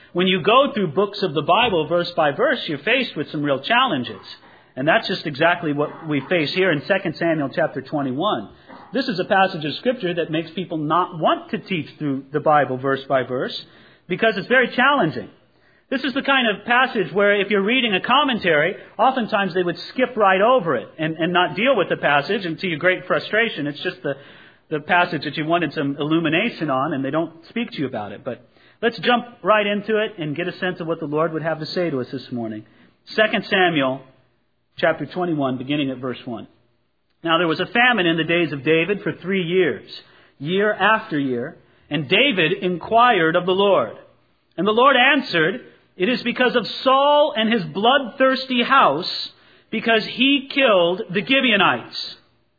when you go through books of the Bible, verse by verse, you're faced with some real challenges. And that's just exactly what we face here in 2 Samuel chapter 21. This is a passage of Scripture that makes people not want to teach through the Bible verse by verse because it's very challenging. This is the kind of passage where if you're reading a commentary, oftentimes they would skip right over it and not deal with the passage, and to your great frustration, it's just the passage that you wanted some illumination on, and they don't speak to you about it. But let's jump right into it and get a sense of what the Lord would have to say to us this morning. 2 Samuel chapter 21, beginning at verse 1. Now there was a famine in the days of David for 3 years, year after year, and David inquired of the Lord. And the Lord answered, "It is because of Saul and his bloodthirsty house, because he killed the Gibeonites."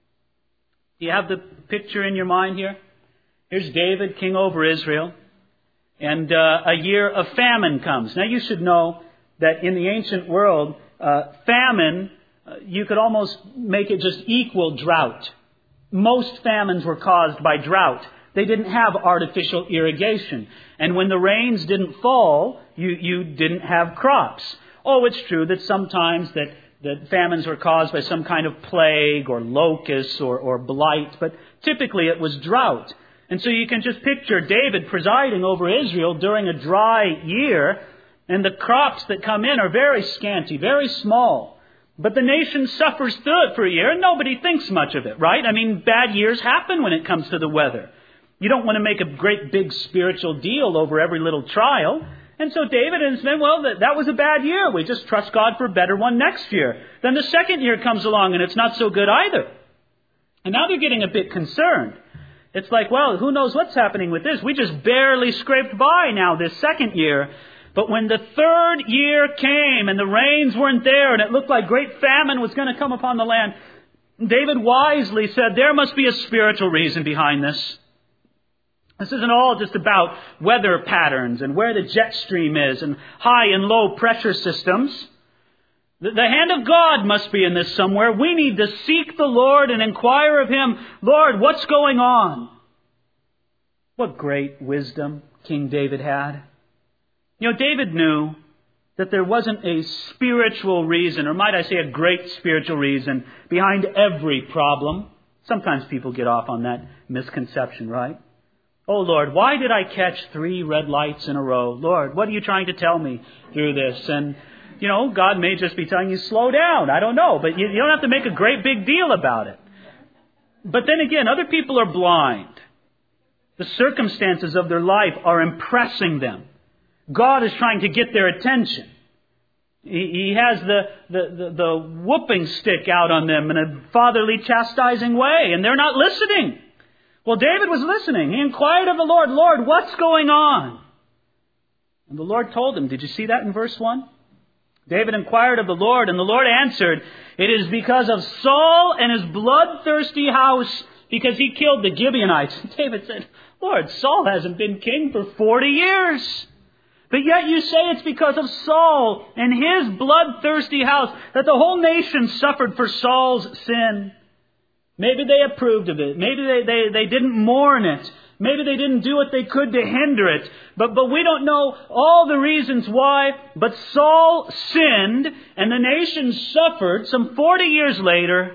Do you have the picture in your mind here? Here's David, king over Israel, and a year of famine comes. Now you should know that in the ancient world, famine, you could almost make it just equal drought. Most famines were caused by drought. They didn't have artificial irrigation. And when the rains didn't fall, you didn't have crops. Oh, it's true that sometimes that famines were caused by some kind of plague or locusts or blight, but typically it was drought. And so you can just picture David presiding over Israel during a dry year, and the crops that come in are very scanty, very small. But the nation suffers through it for a year, and nobody thinks much of it, right? I mean, bad years happen when it comes to the weather. You don't want to make a great big spiritual deal over every little trial. And so David said, well, that was a bad year. We just trust God for a better one next year. Then the second year comes along and it's not so good either. And now they're getting a bit concerned. It's like, well, who knows what's happening with this? We just barely scraped by now this second year. But when the third year came and the rains weren't there and it looked like great famine was going to come upon the land, David wisely said, there must be a spiritual reason behind this. This isn't all just about weather patterns and where the jet stream is and high and low pressure systems. The hand of God must be in this somewhere. We need to seek the Lord and inquire of Him, Lord, what's going on? What great wisdom King David had. You know, David knew that there wasn't a spiritual reason, or might I say a great spiritual reason, behind every problem. Sometimes people get off on that misconception, right? Oh, Lord, why did I catch 3 red lights in a row? Lord, what are you trying to tell me through this? And, you know, God may just be telling you, slow down. I don't know. But you don't have to make a great big deal about it. But then again, other people are blind. The circumstances of their life are impressing them. God is trying to get their attention. He has the whooping stick out on them in a fatherly chastising way, and they're not listening. Well, David was listening. He inquired of the Lord, Lord, what's going on? And the Lord told him. Did you see that in verse 1? David inquired of the Lord, and the Lord answered, it is because of Saul and his bloodthirsty house, because he killed the Gibeonites. And David said, Lord, Saul hasn't been king for 40 years. But yet you say it's because of Saul and his bloodthirsty house that the whole nation suffered for Saul's sin. Maybe they approved of it. Maybe they didn't mourn it. Maybe they didn't do what they could to hinder it. But we don't know all the reasons why. But Saul sinned and the nation suffered some 40 years later.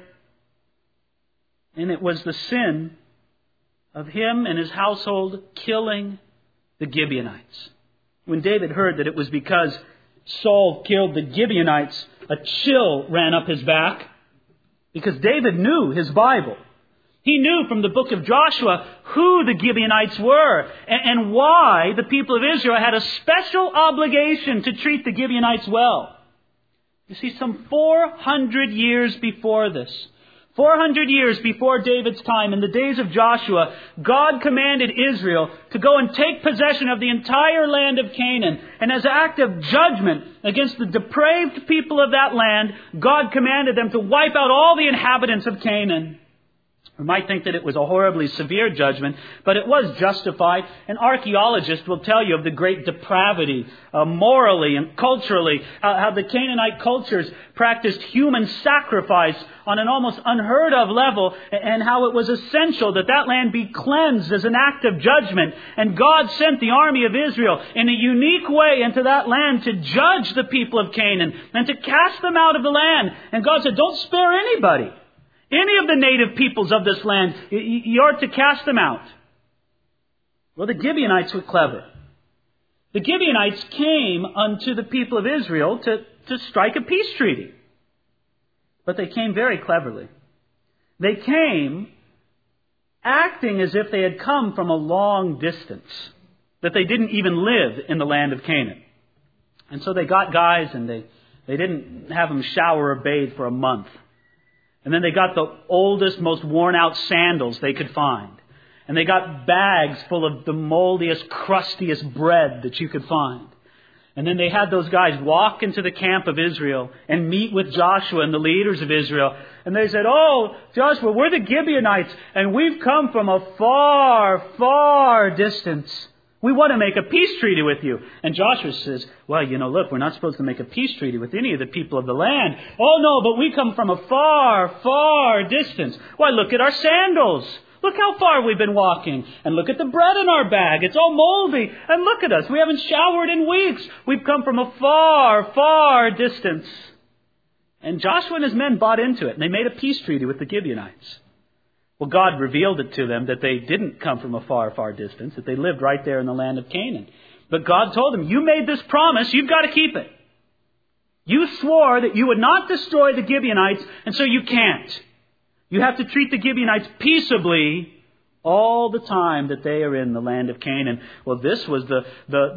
And it was the sin of him and his household killing the Gibeonites. When David heard that it was because Saul killed the Gibeonites, a chill ran up his back. Because David knew his Bible. He knew from the book of Joshua who the Gibeonites were and why the people of Israel had a special obligation to treat the Gibeonites well. You see, some 400 years before this, 400 years before David's time, in the days of Joshua, God commanded Israel to go and take possession of the entire land of Canaan. And as an act of judgment against the depraved people of that land, God commanded them to wipe out all the inhabitants of Canaan. We might think that it was a horribly severe judgment, but it was justified. An archaeologist will tell you of the great depravity, morally and culturally, how the Canaanite cultures practiced human sacrifice on an almost unheard of level, and how it was essential that that land be cleansed as an act of judgment. And God sent the army of Israel in a unique way into that land to judge the people of Canaan and to cast them out of the land. And God said, don't spare anybody. Any of the native peoples of this land, you're to cast them out. Well, the Gibeonites were clever. The Gibeonites came unto the people of Israel to strike a peace treaty. But they came very cleverly. They came acting as if they had come from a long distance, that they didn't even live in the land of Canaan. And so they got guys and they didn't have them shower or bathe for a month. And then they got the oldest, most worn-out sandals they could find. And they got bags full of the moldiest, crustiest bread that you could find. And then they had those guys walk into the camp of Israel and meet with Joshua and the leaders of Israel. And they said, "Oh, Joshua, we're the Gibeonites, and we've come from a far, far distance. We want to make a peace treaty with you." And Joshua says, "Well, look, we're not supposed to make a peace treaty with any of the people of the land." "Oh, no, but we come from a far, far distance." "Why, look at our sandals. Look how far we've been walking. And look at the bread in our bag. It's all moldy. And look at us. We haven't showered in weeks. We've come from a far, far distance." And Joshua and his men bought into it, and they made a peace treaty with the Gibeonites. Well, God revealed it to them that they didn't come from a far, far distance, that they lived right there in the land of Canaan. But God told them, you made this promise, you've got to keep it. You swore that you would not destroy the Gibeonites, and so you can't. You have to treat the Gibeonites peaceably all the time that they are in the land of Canaan. Well, this was the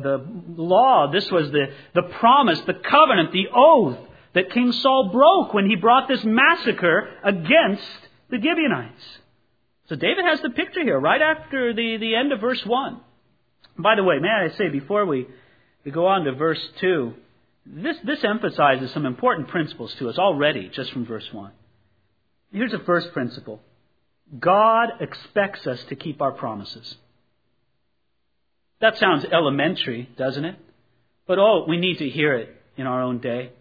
law, this was the promise, the covenant, the oath that King Saul broke when he brought this massacre against the Gibeonites. So David has the picture here right after the end of verse 1. By the way, may I say before we go on to verse 2, this emphasizes some important principles to us already just from verse 1. Here's the first principle. God expects us to keep our promises. That sounds elementary, doesn't it? But we need to hear it in our own day.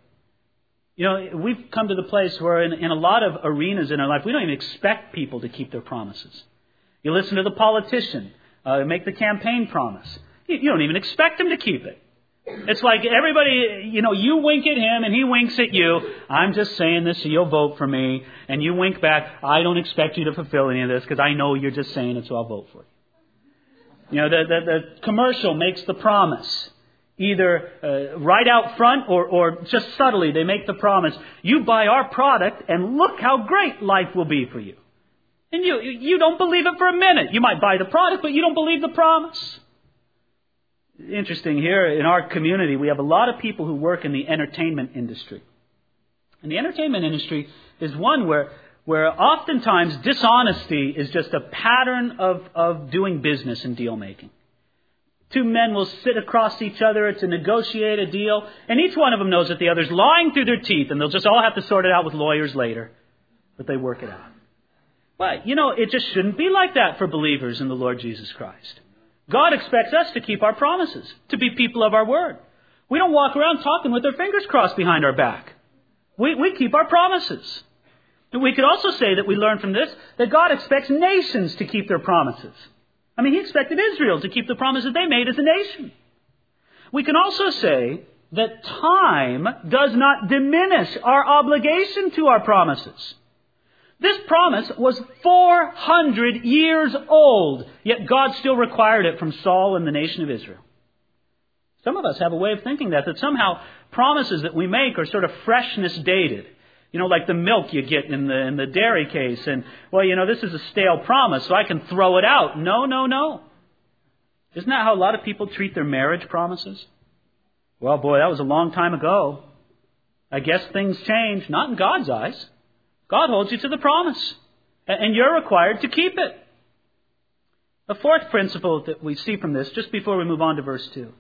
We've come to the place where in a lot of arenas in our life, we don't even expect people to keep their promises. You listen to the politician make the campaign promise. You don't even expect him to keep it. It's like everybody, you wink at him and he winks at you. "I'm just saying this so you'll vote for me." And you wink back, "I don't expect you to fulfill any of this because I know you're just saying it so I'll vote for you." The commercial makes the promise. Either right out front or just subtly they make the promise. "You buy our product and look how great life will be for you." And you don't believe it for a minute. You might buy the product, but you don't believe the promise. Interesting here in our community, we have a lot of people who work in the entertainment industry. And the entertainment industry is one where oftentimes dishonesty is just a pattern of doing business and deal making. Two men will sit across each other to negotiate a deal, and each one of them knows that the other's lying through their teeth, and they'll just all have to sort it out with lawyers later. But they work it out. But, it just shouldn't be like that for believers in the Lord Jesus Christ. God expects us to keep our promises, to be people of our word. We don't walk around talking with our fingers crossed behind our back. We keep our promises. And we could also say that we learn from this that God expects nations to keep their promises. He expected Israel to keep the promises they made as a nation. We can also say that time does not diminish our obligation to our promises. This promise was 400 years old, yet God still required it from Saul and the nation of Israel. Some of us have a way of thinking that somehow promises that we make are sort of freshness dated. Like the milk you get in the dairy case. And, this is a stale promise, so I can throw it out. No. Isn't that how a lot of people treat their marriage promises? Well, boy, that was a long time ago. I guess things change. Not in God's eyes. God holds you to the promise. And you're required to keep it. The fourth principle that we see from this, just before we move on to verse 2,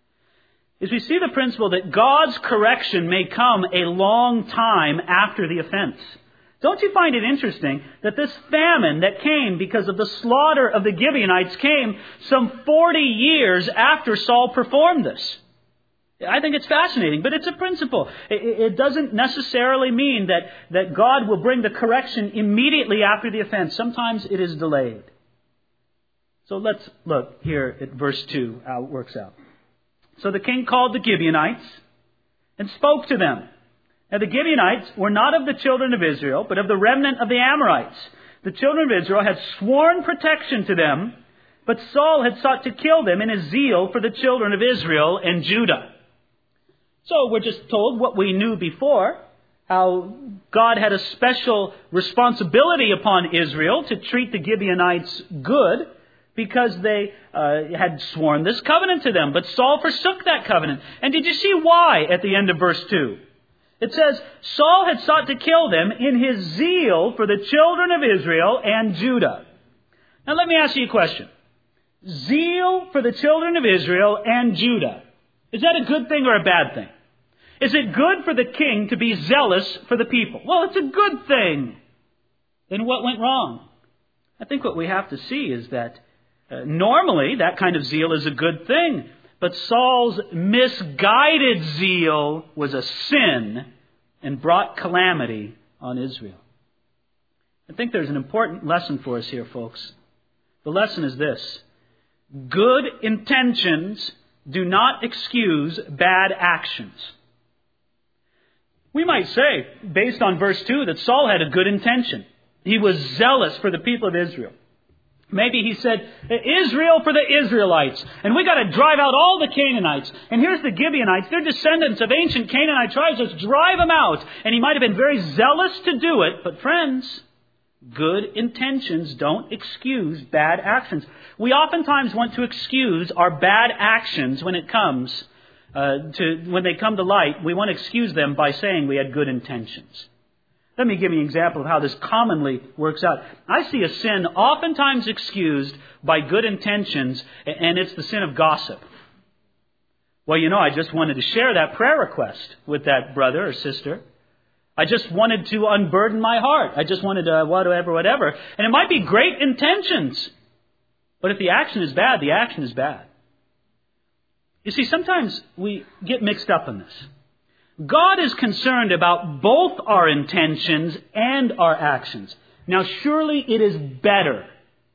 is we see the principle that God's correction may come a long time after the offense. It Don't you find it interesting that this famine that came because of the slaughter of the Gibeonites came some 40 years after Saul performed this? I think it's fascinating, but it's a principle. It doesn't necessarily mean that God will bring the correction immediately after the offense. Sometimes it is delayed. So let's look here at verse 2, how it works out. So the king called the Gibeonites and spoke to them. Now the Gibeonites were not of the children of Israel, but of the remnant of the Amorites. The children of Israel had sworn protection to them, but Saul had sought to kill them in his zeal for the children of Israel and Judah. So we're just told what we knew before, how God had a special responsibility upon Israel to treat the Gibeonites good because they had sworn this covenant to them. But Saul forsook that covenant. And did you see why at the end of verse 2? It says, Saul had sought to kill them in his zeal for the children of Israel and Judah. Now let me ask you a question. Zeal for the children of Israel and Judah. Is that a good thing or a bad thing? Is it good for the king to be zealous for the people? Well, it's a good thing. Then what went wrong? I think what we have to see is that normally that kind of zeal is a good thing. But Saul's misguided zeal was a sin and brought calamity on Israel. I think there's an important lesson for us here, folks. The lesson is this. Good intentions do not excuse bad actions. We might say, based on verse 2, that Saul had a good intention. He was zealous for the people of Israel. Maybe he said, Israel for the Israelites. And we got to drive out all the Canaanites. And here's the Gibeonites. They're descendants of ancient Canaanite tribes. Let's drive them out. And he might have been very zealous to do it. But friends, good intentions don't excuse bad actions. We oftentimes want to excuse our bad actions when it comes when they come to light. We want to excuse them by saying we had good intentions. Let me give you an example of how this commonly works out. I see a sin oftentimes excused by good intentions, and it's the sin of gossip. Well, I just wanted to share that prayer request with that brother or sister. I just wanted to unburden my heart. I just wanted to whatever. And it might be great intentions. But if the action is bad, the action is bad. You see, sometimes we get mixed up in this. God is concerned about both our intentions and our actions. Now, surely it is better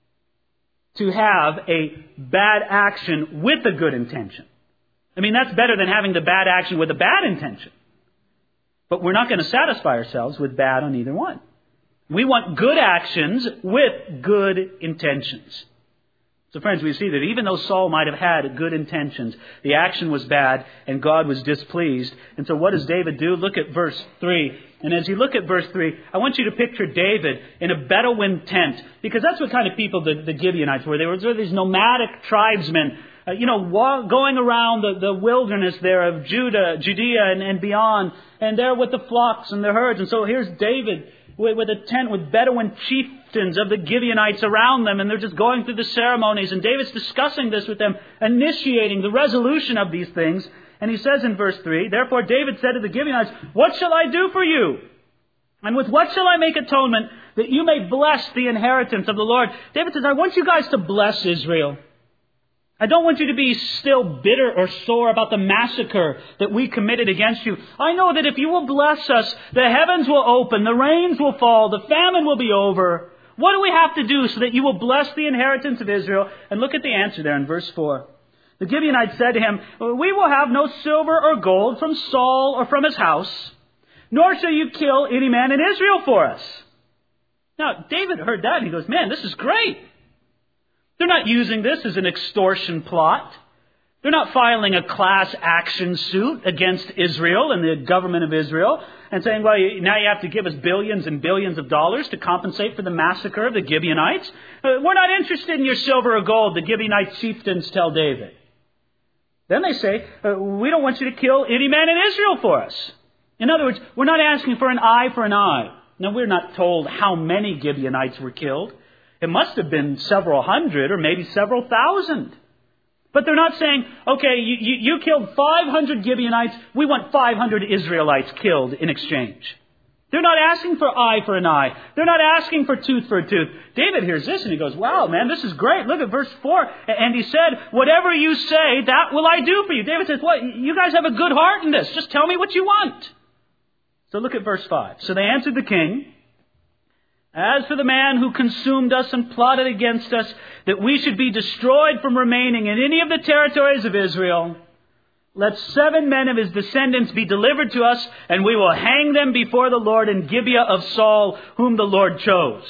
to have a bad action with a good intention. I mean, that's better than having the bad action with a bad intention. But we're not going to satisfy ourselves with bad on either one. We want good actions with good intentions. So friends, we see that even though Saul might have had good intentions, the action was bad and God was displeased. And so what does David do? Look at verse 3. And as you look at verse 3, I want you to picture David in a Bedouin tent. Because that's what kind of people the Gibeonites were. They were these nomadic tribesmen, going around the wilderness there of Judea and beyond. And they're with the flocks and the herds. And so here's David with a tent with Bedouin chieftains of the Gibeonites around them, and they're just going through the ceremonies, and David's discussing this with them, initiating the resolution of these things. And he says in verse 3, Therefore David said to the Gibeonites, What shall I do for you? And with what shall I make atonement that you may bless the inheritance of the Lord? David says, I want you guys to bless Israel. I don't want you to be still bitter or sore about the massacre that we committed against you. I know that if you will bless us, the heavens will open, the rains will fall, the famine will be over. What do we have to do so that you will bless the inheritance of Israel? And look at the answer there in verse 4. The Gibeonites said to him, We will have no silver or gold from Saul or from his house, nor shall you kill any man in Israel for us. Now, David heard that and he goes, Man, this is great. They're not using this as an extortion plot. They're not filing a class action suit against Israel and the government of Israel and saying, well, now you have to give us billions and billions of dollars to compensate for the massacre of the Gibeonites. We're not interested in your silver or gold, the Gibeonite chieftains tell David. Then they say, we don't want you to kill any man in Israel for us. In other words, we're not asking for an eye for an eye. Now, we're not told how many Gibeonites were killed. It must have been several hundred or maybe several thousand. But they're not saying, okay, you killed 500 Gibeonites. We want 500 Israelites killed in exchange. They're not asking for eye for an eye. They're not asking for tooth for a tooth. David hears this and he goes, wow, man, this is great. Look at verse 4. And he said, whatever you say, that will I do for you. David says, what? You guys have a good heart in this. Just tell me what you want. So look at verse 5. So they answered the king, as for the man who consumed us and plotted against us, that we should be destroyed from remaining in any of the territories of Israel, let 7 men of his descendants be delivered to us, and we will hang them before the Lord in Gibeah of Saul, whom the Lord chose.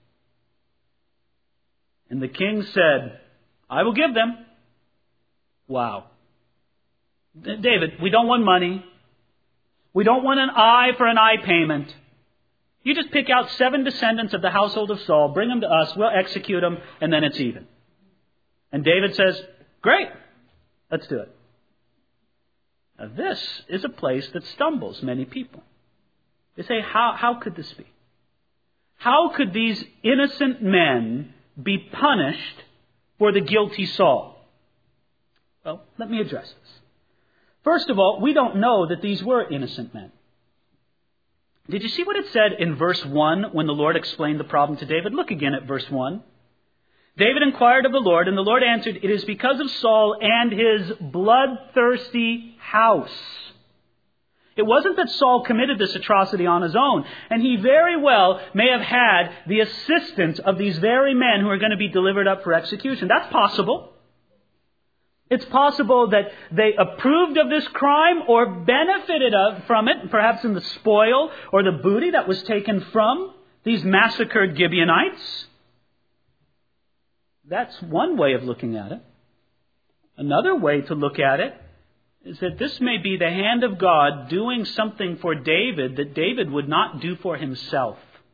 And the king said, I will give them. Wow. David, we don't want money. We don't want an eye for an eye payment. You just pick out 7 descendants of the household of Saul, bring them to us, we'll execute them, and then it's even. And David says, great, let's do it. Now, this is a place that stumbles many people. They say, how could this be? How could these innocent men be punished for the guilty Saul? Well, let me address this. First of all, we don't know that these were innocent men. Did you see what it said in verse 1 when the Lord explained the problem to David? Look again at verse 1. David inquired of the Lord, and the Lord answered, it is because of Saul and his bloodthirsty house. It wasn't that Saul committed this atrocity on his own, and he very well may have had the assistance of these very men who are going to be delivered up for execution. That's possible. It's possible that they approved of this crime or benefited from it, perhaps in the spoil or the booty that was taken from these massacred Gibeonites. That's one way of looking at it. Another way to look at it is that this may be the hand of God doing something for David that David would not do for himself.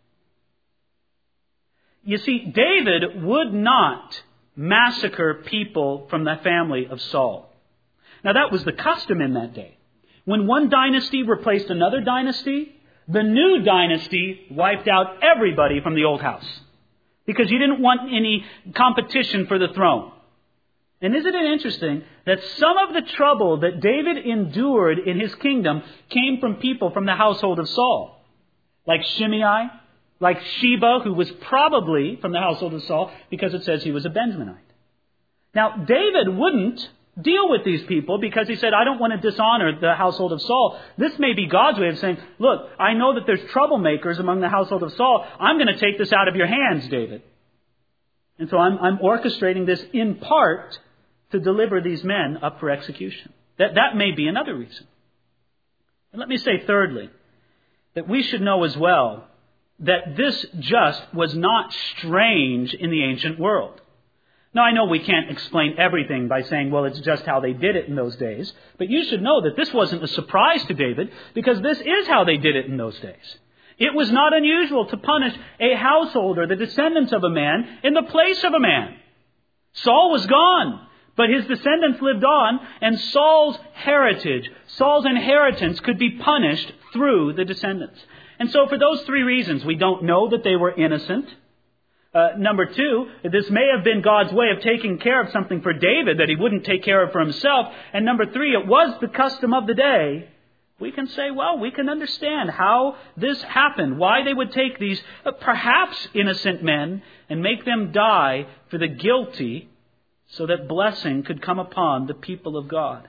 You see, David would not massacre people from the family of Saul. Now that was the custom in that day. When one dynasty replaced another dynasty, the new dynasty wiped out everybody from the old house. Because you didn't want any competition for the throne. And isn't it interesting that some of the trouble that David endured in his kingdom came from people from the household of Saul? Like Shimei, like Sheba, who was probably from the household of Saul because it says he was a Benjaminite. Now, David wouldn't deal with these people because he said, I don't want to dishonor the household of Saul. This may be God's way of saying, look, I know that there's troublemakers among the household of Saul. I'm going to take this out of your hands, David. And so I'm orchestrating this in part to deliver these men up for execution. That may be another reason. And let me say thirdly, that we should know as well that this just was not strange in the ancient world. Now, I know we can't explain everything by saying, well, it's just how they did it in those days. But you should know that this wasn't a surprise to David, because this is how they did it in those days. It was not unusual to punish a householder, the descendants of a man, in the place of a man. Saul was gone, but his descendants lived on, and Saul's heritage, Saul's inheritance could be punished through the descendants. And so for those 3 reasons, we don't know that they were innocent. Number 2, this may have been God's way of taking care of something for David that he wouldn't take care of for himself. And number 3, it was the custom of the day. We can say, well, we can understand how this happened, why they would take these perhaps innocent men and make them die for the guilty so that blessing could come upon the people of God.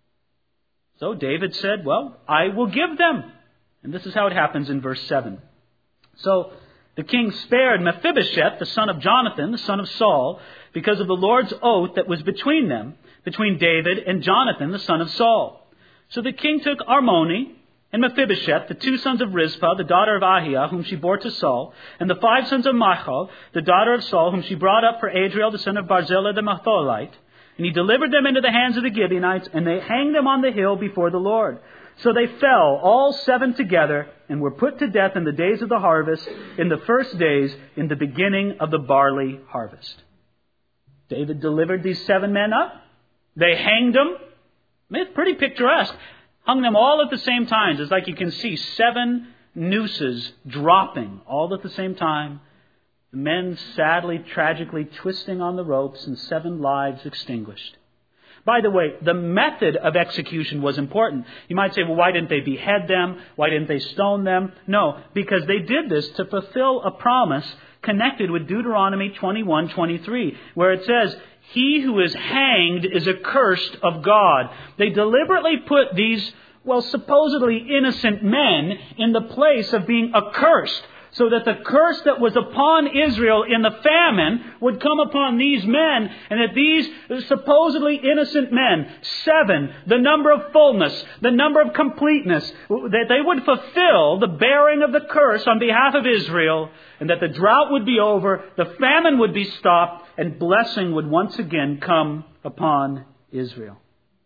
So David said, well, I will give them. And this is how it happens in verse 7. So the king spared Mephibosheth, the son of Jonathan, the son of Saul, because of the Lord's oath that was between them, between David and Jonathan, the son of Saul. So the king took Armoni and Mephibosheth, the 2 sons of Rizpah, the daughter of Ahiah, whom she bore to Saul, and the 5 sons of Michal, the daughter of Saul, whom she brought up for Adriel, the son of Barzillai the Metholite. And he delivered them into the hands of the Gibeonites, and they hanged them on the hill before the Lord. So they fell, all 7 together, and were put to death in the days of the harvest, in the first days, in the beginning of the barley harvest. David delivered these 7 men up. They hanged them. I mean, it's pretty picturesque. Hung them all at the same time. It's like you can see 7 nooses dropping all at the same time. The men sadly, tragically twisting on the ropes, and 7 lives extinguished. By the way, the method of execution was important. You might say, well, why didn't they behead them? Why didn't they stone them? No, because they did this to fulfill a promise connected with Deuteronomy 21:23, where it says, he who is hanged is accursed of God. They deliberately put these, supposedly innocent men in the place of being accursed, so that the curse that was upon Israel in the famine would come upon these men, and that these supposedly innocent men, 7, the number of fullness, the number of completeness, that they would fulfill the bearing of the curse on behalf of Israel, and that the drought would be over, the famine would be stopped, and blessing would once again come upon Israel.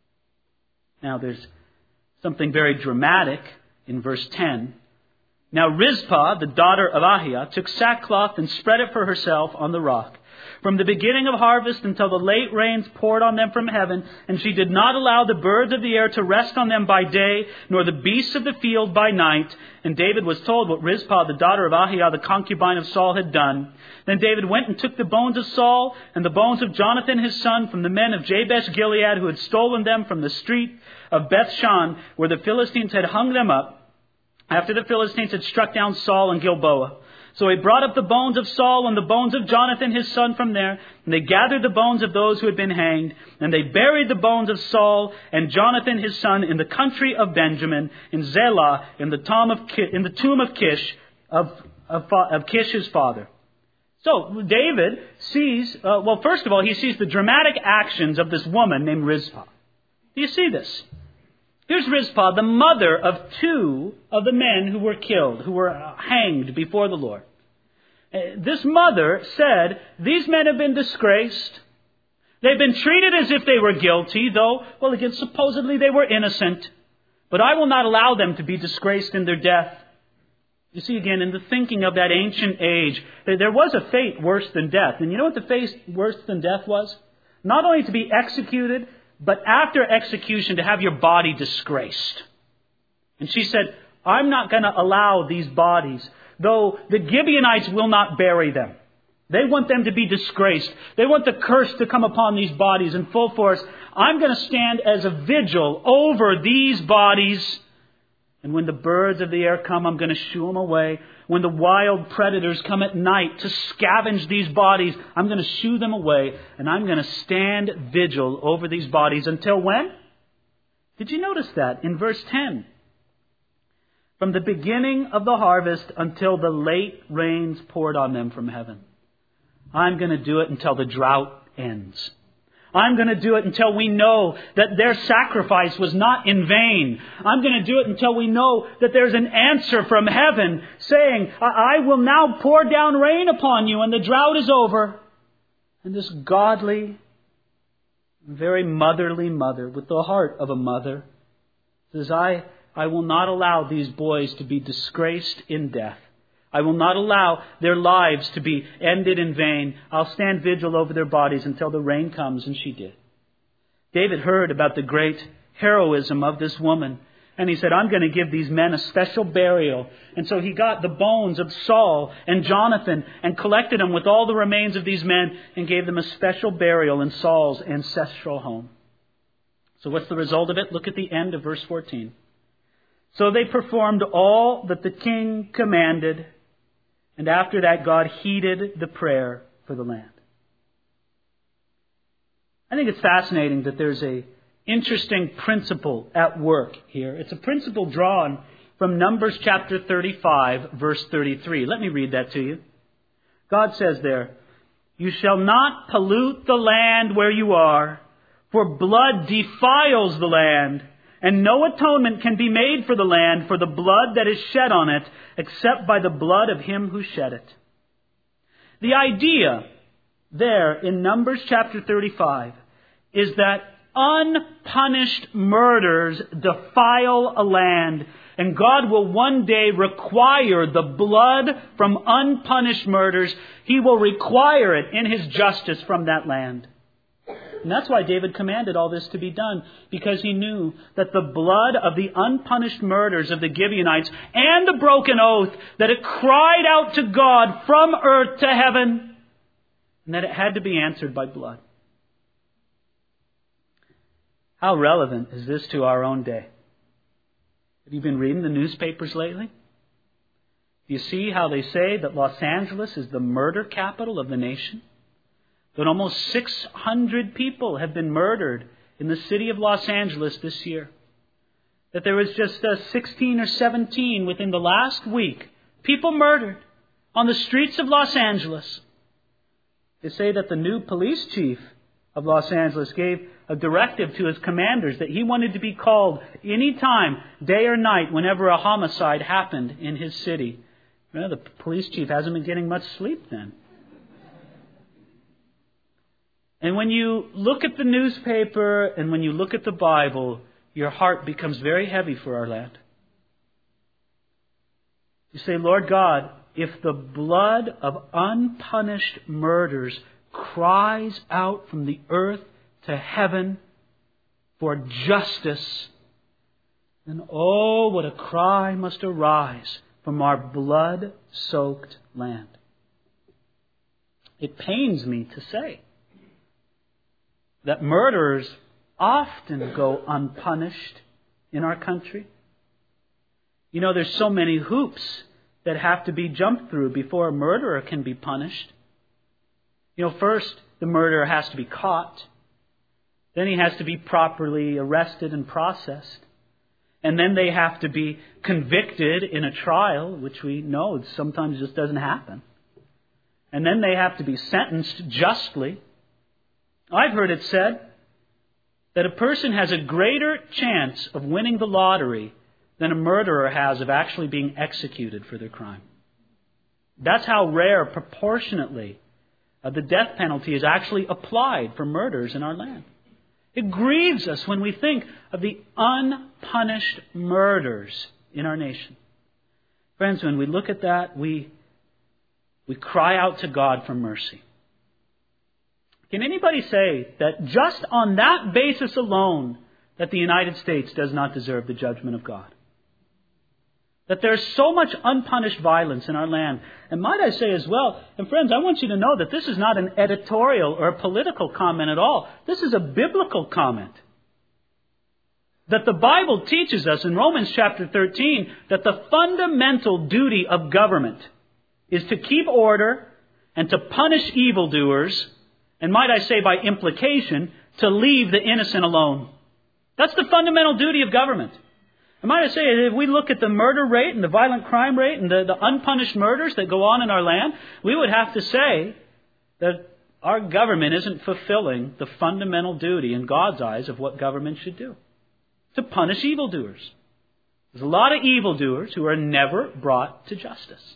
Now there's something very dramatic in verse 10. Now Rizpah, the daughter of Ahiah, took sackcloth and spread it for herself on the rock, from the beginning of harvest until the late rains poured on them from heaven, and she did not allow the birds of the air to rest on them by day, nor the beasts of the field by night. And David was told what Rizpah, the daughter of Ahiah, the concubine of Saul, had done. Then David went and took the bones of Saul and the bones of Jonathan his son from the men of Jabesh Gilead, who had stolen them from the street of Bethshan, where the Philistines had hung them up, after the Philistines had struck down Saul and Gilboa. So he brought up the bones of Saul and the bones of Jonathan his son from there, and they gathered the bones of those who had been hanged, and they buried the bones of Saul and Jonathan his son in the country of Benjamin, in Zelah, in the tomb of Kish, of Kish his father. So David sees, first of all, he sees the dramatic actions of this woman named Rizpah. Do you see this? Here's Rizpah, the mother of 2 of the men who were killed, who were hanged before the Lord. This mother said, these men have been disgraced. They've been treated as if they were guilty, though, again, supposedly they were innocent. But I will not allow them to be disgraced in their death. You see, again, in the thinking of that ancient age, there was a fate worse than death. And you know what the fate worse than death was? Not only to be executed, but after execution, to have your body disgraced. And she said, I'm not going to allow these bodies, though the Gibeonites will not bury them. They want them to be disgraced. They want the curse to come upon these bodies in full force. I'm going to stand as a vigil over these bodies. And when the birds of the air come, I'm going to shoo them away. When the wild predators come at night to scavenge these bodies, I'm going to shoo them away. And I'm going to stand vigil over these bodies until when? Did you notice that in verse 10? From the beginning of the harvest until the late rains poured on them from heaven. I'm going to do it until the drought ends. I'm going to do it until we know that their sacrifice was not in vain. I'm going to do it until we know that there's an answer from heaven saying, I will now pour down rain upon you and the drought is over. And this godly, very motherly mother with the heart of a mother says, I will not allow these boys to be disgraced in death. I will not allow their lives to be ended in vain. I'll stand vigil over their bodies until the rain comes. And she did. David heard about the great heroism of this woman. And he said, I'm going to give these men a special burial. And so he got the bones of Saul and Jonathan and collected them with all the remains of these men and gave them a special burial in Saul's ancestral home. So what's the result of it? Look at the end of verse 14. So they performed all that the king commanded. And after that, God heeded the prayer for the land. I think it's fascinating that there's an interesting principle at work here. It's a principle drawn from Numbers chapter 35, verse 33. Let me read that to you. God says there, you shall not pollute the land where you are, for blood defiles the land. And no atonement can be made for the land for the blood that is shed on it, except by the blood of him who shed it. The idea there in Numbers chapter 35 is that unpunished murders defile a land, and God will one day require the blood from unpunished murders. He will require it in His justice from that land. And that's why David commanded all this to be done, because he knew that the blood of the unpunished murders of the Gibeonites and the broken oath, that it cried out to God from earth to heaven, and that it had to be answered by blood. How relevant is this to our own day? Have you been reading the newspapers lately? Do you see how they say that Los Angeles is the murder capital of the nation? That almost 600 people have been murdered in the city of Los Angeles this year. That there was just 16 or 17 within the last week, people murdered on the streets of Los Angeles. They say that the new police chief of Los Angeles gave a directive to his commanders that he wanted to be called any time, day or night, whenever a homicide happened in his city. Well, the police chief hasn't been getting much sleep then. And when you look at the newspaper and when you look at the Bible, your heart becomes very heavy for our land. You say, Lord God, if the blood of unpunished murders cries out from the earth to heaven for justice, then oh, what a cry must arise from our blood-soaked land. It pains me to say that murderers often go unpunished in our country. You know, there's so many hoops that have to be jumped through before a murderer can be punished. You know, first, the murderer has to be caught. Then he has to be properly arrested and processed. And then they have to be convicted in a trial, which we know sometimes just doesn't happen. And then they have to be sentenced justly. I've heard it said that a person has a greater chance of winning the lottery than a murderer has of actually being executed for their crime. That's how rare, proportionately, the death penalty is actually applied for murders in our land. It grieves us when we think of the unpunished murders in our nation. Friends, when we look at that, we cry out to God for mercy. Can anybody say that just on that basis alone that the United States does not deserve the judgment of God? That there's so much unpunished violence in our land. And might I say as well, and friends, I want you to know that this is not an editorial or a political comment at all. This is a biblical comment. That the Bible teaches us in Romans chapter 13 that the fundamental duty of government is to keep order and to punish evildoers, and might I say by implication, to leave the innocent alone. That's the fundamental duty of government. And might I say, if we look at the murder rate and the violent crime rate and the unpunished murders that go on in our land, we would have to say that our government isn't fulfilling the fundamental duty in God's eyes of what government should do. To punish evildoers. There's a lot of evildoers who are never brought to justice.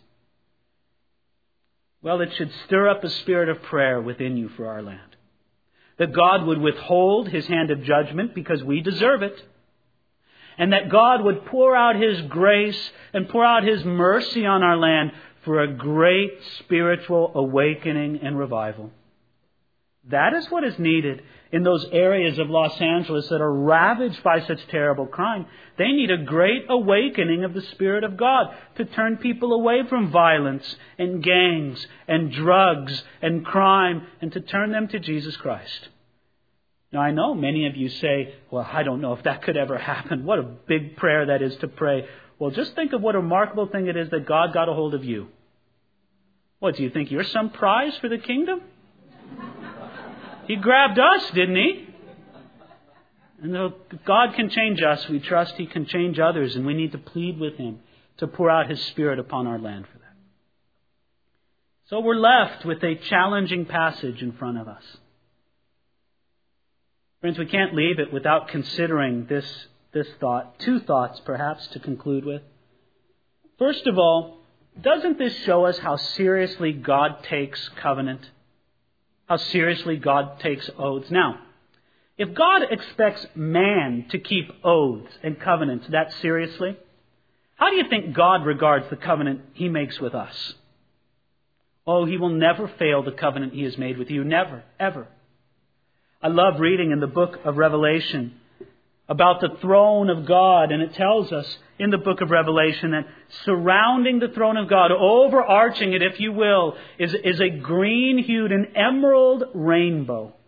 Well, it should stir up a spirit of prayer within you for our land. That God would withhold His hand of judgment because we deserve it. And that God would pour out His grace and pour out His mercy on our land for a great spiritual awakening and revival. That is what is needed in those areas of Los Angeles that are ravaged by such terrible crime. They need a great awakening of the Spirit of God to turn people away from violence and gangs and drugs and crime and to turn them to Jesus Christ. Now, I know many of you say, well, I don't know if that could ever happen. What a big prayer that is to pray. Well, just think of what a remarkable thing it is that God got a hold of you. What, do you think you're some prize for the kingdom? He grabbed us, didn't He? And though God can change us, we trust He can change others, and we need to plead with Him to pour out His Spirit upon our land for that. So we're left with a challenging passage in front of us. Friends, we can't leave it without considering this thought. Two thoughts, perhaps, to conclude with. First of all, doesn't this show us how seriously God takes covenant? How seriously God takes oaths? Now, if God expects man to keep oaths and covenants that seriously, how do you think God regards the covenant He makes with us? Oh, He will never fail the covenant He has made with you. Never, ever. I love reading in the book of Revelation about the throne of God. And it tells us in the book of Revelation that surrounding the throne of God, overarching it, if you will, is a green-hued and emerald rainbow.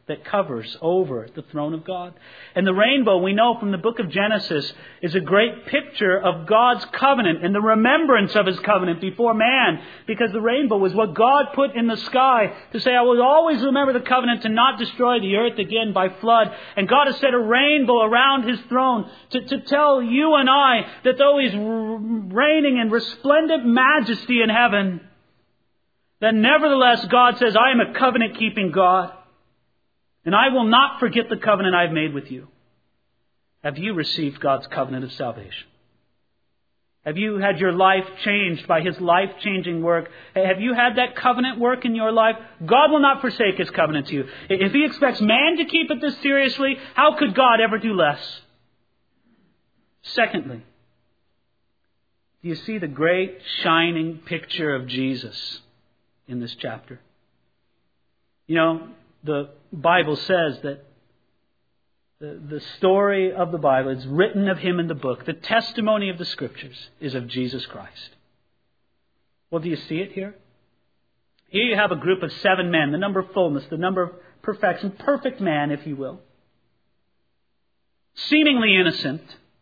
that covers over the throne of God. And the rainbow, we know from the book of Genesis, is a great picture of God's covenant and the remembrance of His covenant before man. Because the rainbow was what God put in the sky to say, I will always remember the covenant to not destroy the earth again by flood. And God has set a rainbow around His throne to tell you and I that though He's reigning in resplendent majesty in heaven, that nevertheless God says, I am a covenant-keeping God. And I will not forget the covenant I've made with you. Have you received God's covenant of salvation? Have you had your life changed by His life-changing work? Have you had that covenant work in your life? God will not forsake His covenant to you. If He expects man to keep it this seriously, how could God ever do less? Secondly, do you see the great shining picture of Jesus in this chapter? You know, the Bible says that the story of the Bible is written of Him in the book. The testimony of the Scriptures is of Jesus Christ. Well, do you see it here? Here you have a group of 7 men, the number of fullness, the number of perfection, perfect man, if you will. Seemingly innocent,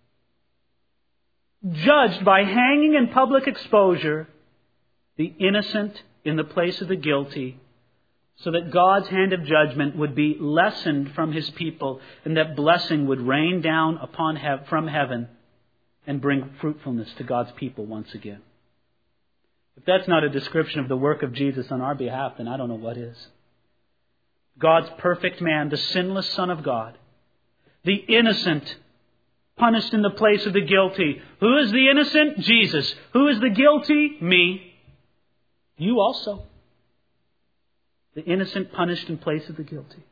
judged by hanging in public exposure, the innocent in the place of the guilty, so that God's hand of judgment would be lessened from His people and that blessing would rain down from heaven and bring fruitfulness to God's people once again. If that's not a description of the work of Jesus on our behalf, then I don't know what is. God's perfect man, the sinless Son of God, the innocent, punished in the place of the guilty. Who is the innocent? Jesus. Who is the guilty? Me. You also. The innocent punished in place of the guilty.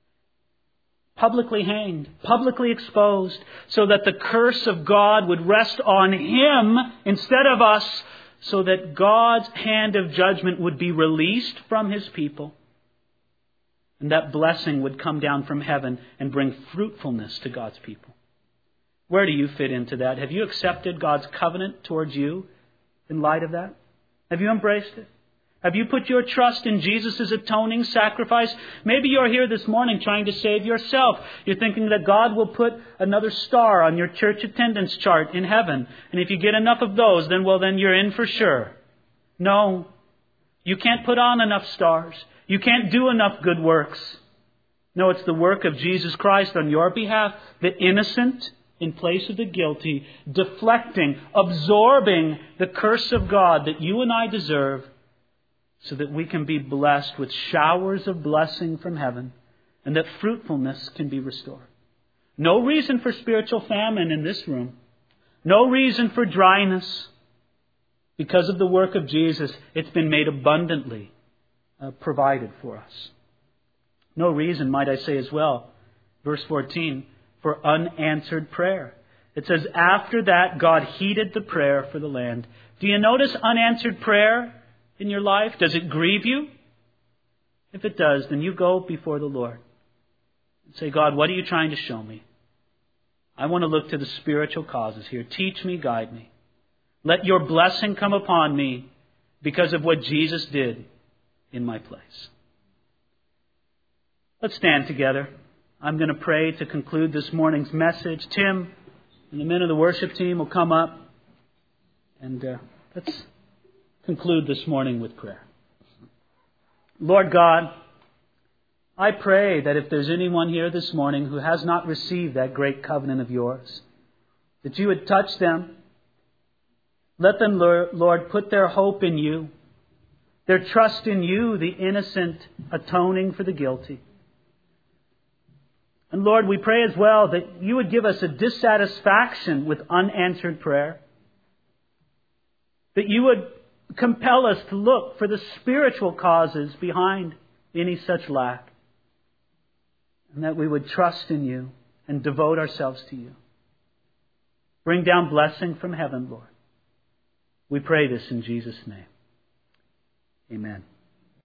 Publicly hanged, publicly exposed, so that the curse of God would rest on Him instead of us, so that God's hand of judgment would be released from His people. And that blessing would come down from heaven and bring fruitfulness to God's people. Where do you fit into that? Have you accepted God's covenant towards you in light of that? Have you embraced it? Have you put your trust in Jesus' atoning sacrifice? Maybe you're here this morning trying to save yourself. You're thinking that God will put another star on your church attendance chart in heaven. And if you get enough of those, then you're in for sure. No. You can't put on enough stars. You can't do enough good works. No, it's the work of Jesus Christ on your behalf, the innocent in place of the guilty, deflecting, absorbing the curse of God that you and I deserve, so that we can be blessed with showers of blessing from heaven and that fruitfulness can be restored. No reason for spiritual famine in this room. No reason for dryness. Because of the work of Jesus, it's been made abundantly provided for us. No reason, might I say as well, verse 14, for unanswered prayer. It says, after that, God heeded the prayer for the land. Do you notice unanswered prayer in your life? Does it grieve you? If it does, then you go before the Lord and say, God, what are you trying to show me? I want to look to the spiritual causes here. Teach me, guide me. Let your blessing come upon me because of what Jesus did in my place. Let's stand together. I'm going to pray to conclude this morning's message. Tim and the men of the worship team will come up, and let's conclude this morning with prayer. Lord God, I pray that if there's anyone here this morning who has not received that great covenant of yours, that you would touch them. Let them, Lord, put their hope in you, their trust in you, the innocent atoning for the guilty. And Lord, we pray as well that you would give us a dissatisfaction with unanswered prayer, that you would compel us to look for the spiritual causes behind any such lack, and that we would trust in you and devote ourselves to you. Bring down blessing from heaven, Lord. We pray this in Jesus' name. Amen.